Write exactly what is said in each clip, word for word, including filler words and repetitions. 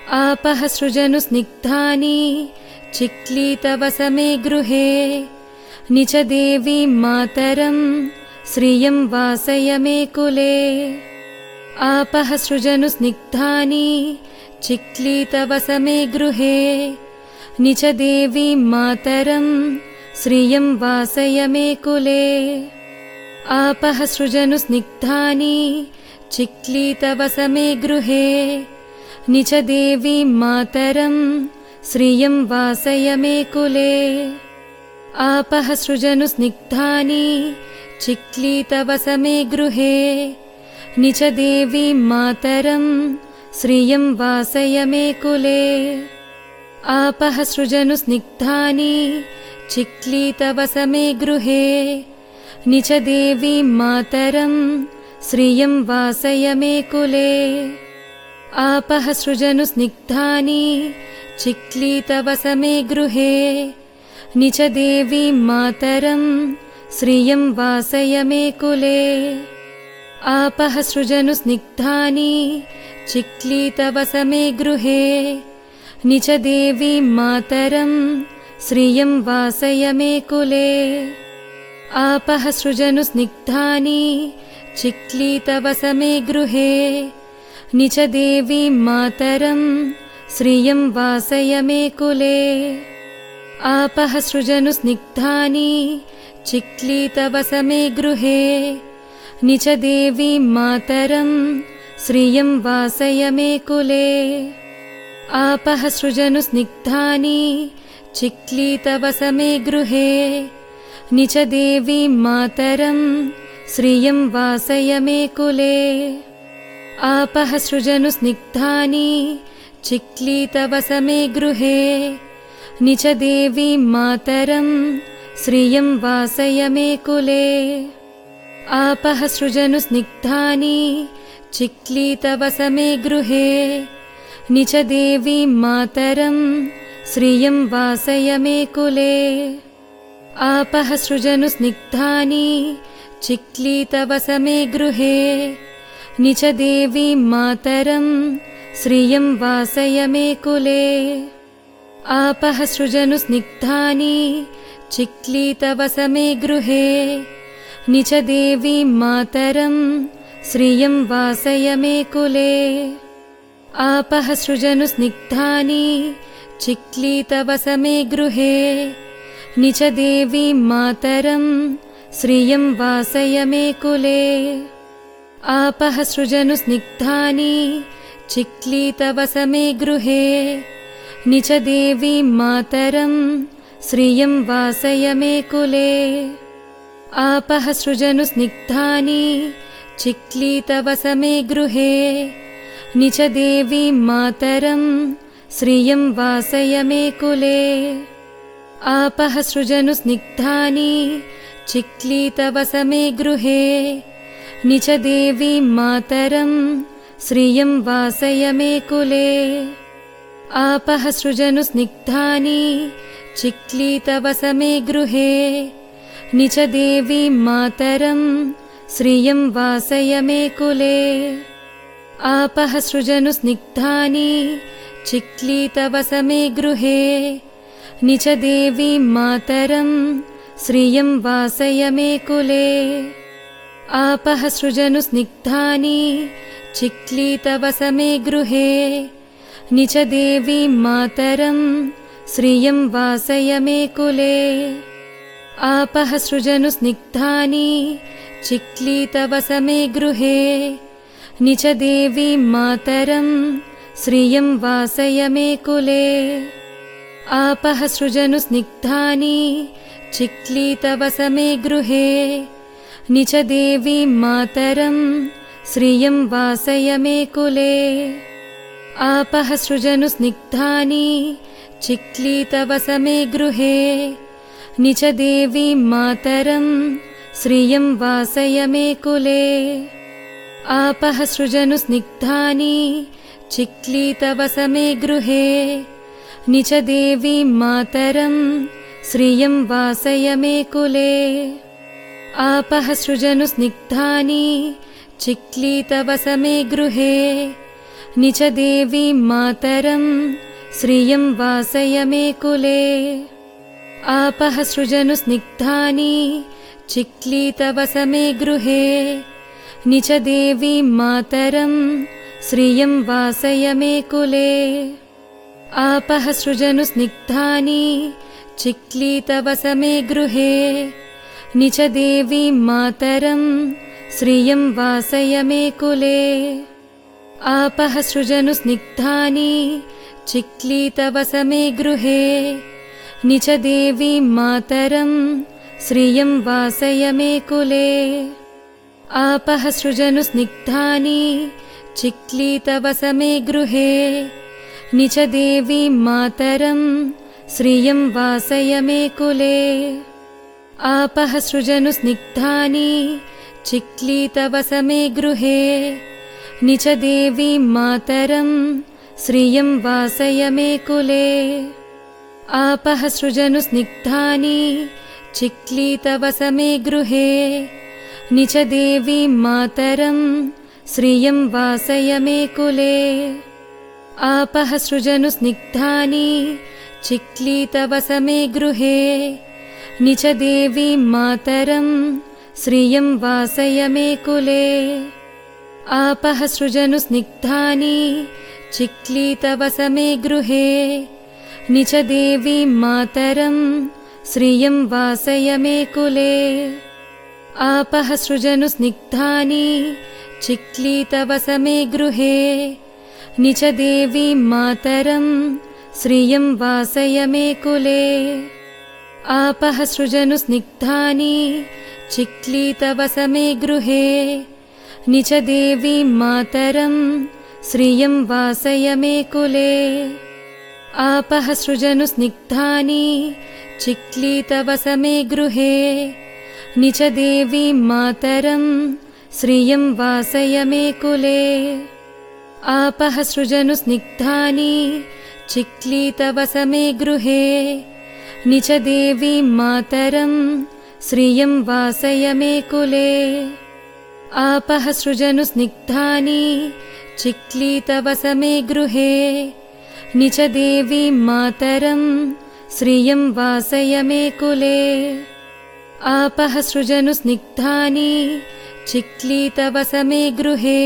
आपः सृजनु स्निग्धानि चिक्लीतवसमे गृहे निच देवीं मातरं श्रियं वासय मे कुले। आपः सृजनु स्निग्धानि चिक्लीतवसमे गृहे निच देवीं मातरं श्रियं वासय मे कुले। आपः सृजनु स्निग्धानि चिक्लीतवसमे गृहे निच देवीं मातरं श्रियं वासय मे कुले। आपः सृजनु स्निग्धानि चिक्लीतवसमे गृहे निच देवीं मातरं श्रियं वासय मे कुले। आपः सृजनु स्निग्धानि चिक्लीतवसमे गृहे निच देवीं मातरं श्रियं वासय मे कुले। आपः सृजनु स्निग्धानि चिक्लीतवसमे गृहे निच देवीं मातरं श्रियं वासय मे कुले। आपः सृजनु स्निग्धानि चिक्लीतवसमे गृहे निच देवीं मातरं श्रियं वासय मे कुले। आपः सृजनु स्निग्धानि चिक्लीतवसमे गृहे निच देवीं मातरं श्रियं वासय मे कुले। आपः सृजनु स्निग्धानि चिक्लीतवसमे गृहे निच देवीं मातरं श्रियं वासय मे कुले। आपः सृजनु स्निग्धानि चिक्लीतवसमे गृहे निच देवीं मातरं श्रियं वासय मे कुले। आपः सृजनु स्निग्धानि चिक्लीतवसमे गृहे निच देवीं मातरं श्रियं वासय मे कुले। आपः सृजनु स्निग्धानि चिक्लीतवसमे गृहे निच देवीं मातरं श्रियं वासय मे कुले। आपः सृजनु स्निग्धानि चिक्लीतवसमे गृहे निच देवीं मातरं श्रियं वासय मे कुले। आपः सृजनु स्निग्धानि चिक्लीतवसमे गृहे निच देवीं मातरं श्रियं वासय मे कुले। आपः सृजनु स्निग्धानि चिक्लीतवसमे गृहे निच देवीं मातरं श्रियं वासय मे कुले। आपः सृजनु स्निग्धानि चिक्लीतवसमे गृहे निच देवीं मातरं श्रियं वासय मे कुले। आपः सृजनु स्निग्धानि चिक्लीतवसमे गृहे निच देवीं मातरं श्रियं वासय मे कुले। आपः सृजनु स्निग्धानि चिक्लीतवसमे गृहे निच देवीं मातरं श्रियं वासय मे कुले। आपः सृजनु स्निग्धानि चिक्लीतवसमे गृहे निच देवीं मातरं श्रियं वासय मे कुले। आपः सृजनु स्निग्धानि चिक्लीतवसमे गृहे निच देवीं मातरं श्रियं वासय मे कुले। आपः सृजनु स्निग्धानि चिक्लीतवसमे गृहे निच देवीं मातरं श्रियं वासय मे कुले। आपः सृजनु स्निग्धानि चिक्लीतवसमे गृहे निच देवीं मातरं श्रियं वासय मे कुले। आपः सृजनु स्निग्धानि चिक्लीतवसमे गृहे निच देवीं मातरं श्रियं वासय मे कुले। आपः सृजनु स्निग्धानि चिक्लीतवसमे गृहे निच देवीं मातरं श्रियं वासय मे कुले। आपः सृजनु स्निग्धानि चिक्लीतवसमे गृहे निच देवीं मातरं श्रियं वासय मे कुले। आपः सृजनु स्निग्धानि चिक्लीतवसमे गृहे निचदेवीं मातरं श्रियं वासय मे कुले। आपः सृजनुस्निग्धानि चिक्लीतवसमे गृहे। निचदेवीं मातरं श्रियं वासय मे कुले। आपः सृजनुस्निग्धानि चिक्लीतवसमे गृहे। निचदेवीं मातरं श्रियं वासय मे कुले। आपः सृजनुस्निग्धानि चिक्लीतवसमे गृहे। निचदेवीं मातरं श्रियं वासय मे कुले। आपः सृजनुस्निग्धानि चिक्लीतवसमे गृहे। निचदेवीं मातरं श्रियं वासय मे कुले। आपः सृजनुस्निग्धानि चिक्लीतवसमे गृहे। निचदेवीं मातरं श्रियं वासय मे कुले। आपः सृजनुस्निग्धानि चिक्लीतवसमे गृहे। निचदेवीं मातरं श्रियं वासय मे कुले। आपः सृजनुस्निग्धानि चिक्लीतवसमे गृहे। निचदेवीं मातरं श्रियं वासय मे कुले। आपः सृजनुस्निग्धानि चिक्लीतवसमे गृहे। निचदेवीं मातरं श्रियं वासय मे कुले। आपः सृजनुस्निग्धानि चिक्लीतवसमे गृहे। निचदेवीं मातरं श्रियं वासय मे कुले। आपः सृजनुस्निग्धानि चिक्लीतवसमे गृहे। निचदेवीं मातरं श्रियं वासय मे कुले। आपः सृजनुस्निग्धानि चिक्लीतवसमे गृहे। निचदेवीं मातरं श्रियं वासय मे कुले। आपः सृजनुस्निग्धानि चिक्लीतवसमे गृहे। निचदेवीं मातरं श्रियं वासय मे कुले। आपः सृजनुस्निग्धानि चिक्लीतवसमे गृहे। निचदेवीं मातरं श्रियं वासय मे कुले। आपः सृजनुस्निग्धानि चिक्लीतवसमे गृहे।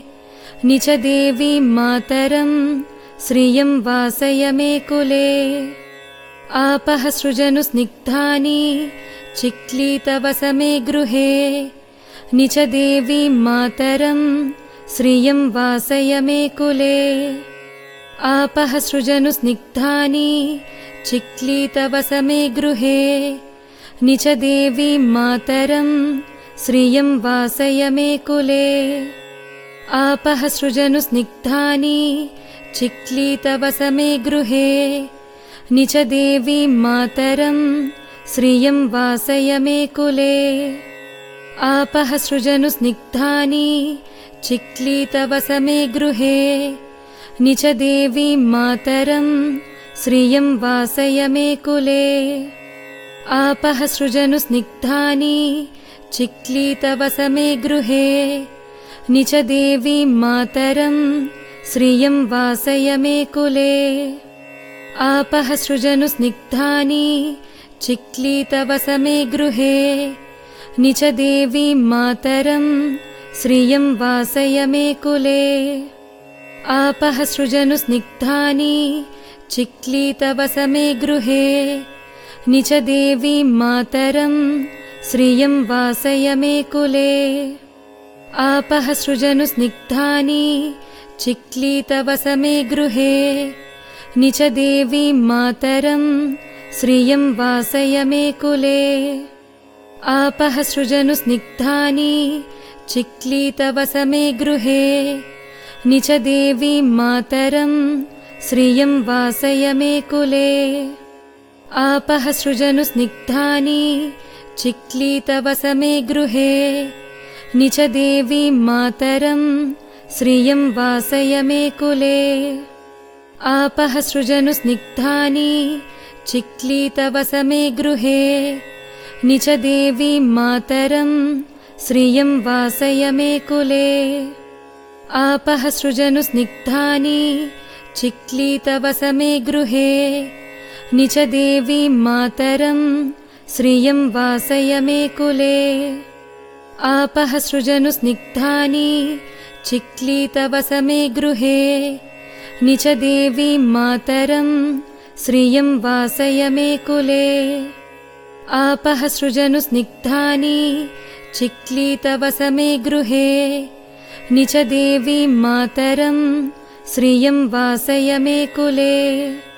निचदेवीं मातरं श्रियं वासय मे कुले। आपः सृजनुस्निग्धानि चिक्लीतवसमे गृहे। निचदेवीं मातरं श्रियं वासय मे कुले। आपः सृजनुस्निग्धानि चिक्लीतवसमे गृहे। निचदेवीं मातरं श्रियं वासय मे कुले। आपः सृजनुस्निग्धानि चिक्लीतवसमे गृहे। निचदेवीं मातरं श्रियं वासय मे कुले। आपः सृजनुस्निग्धानि चिक्लीतवसमे गृहे। निचदेवीं मातरं श्रियं वासय मे कुले। आपः सृजनुस्निग्धानि चिक्लीतवसमे गृहे। निचदेवीं मातरं श्रियं वासय मे कुले। आपः सृजनुस्निग्धानि चिक्लीतवसमे गृहे। निचदेवीं मातरं श्रियं वासय मे कुले। आपः सृजनुस्निग्धानि चिक्लीतवसमे गृहे। निचदेवीं मातरं श्रियं वासय मे कुले। आपः सृजनुस्निग्धानि चिक्लीतवसमे गृहे। निचदेवीं मातरं श्रियं वासय मे कुले। आपः सृजनुस्निग्धानि चिक्लीतवसमे गृहे। निचदेवीं मातरं श्रियं वासय मे कुले। आपः सृजनुस्निग्धानि चिक्लीतवसमे गृहे। निचदेवीं मातरं श्रियं वासय मे कुले। आपः सृजनुस्निग्धानि चिक्लीतवसमे गृहे। निचदेवीं मातरं श्रियं वासय मे कुले। आपः सृजनुस्निग्धानि चिक्लीतवसमे गृहे निच देवीं मातरं श्रियं वासय मे कुले आपः सृजनुस्निग्धानि चिक्लीतवसमे गृहे निच देवीं मातरं श्रियं वासय मे कुले आपः सृजनुस्निग्धानि चिक्लीतवसमे गृहे निच देवीं मातरं श्रियं वासय मे कुले।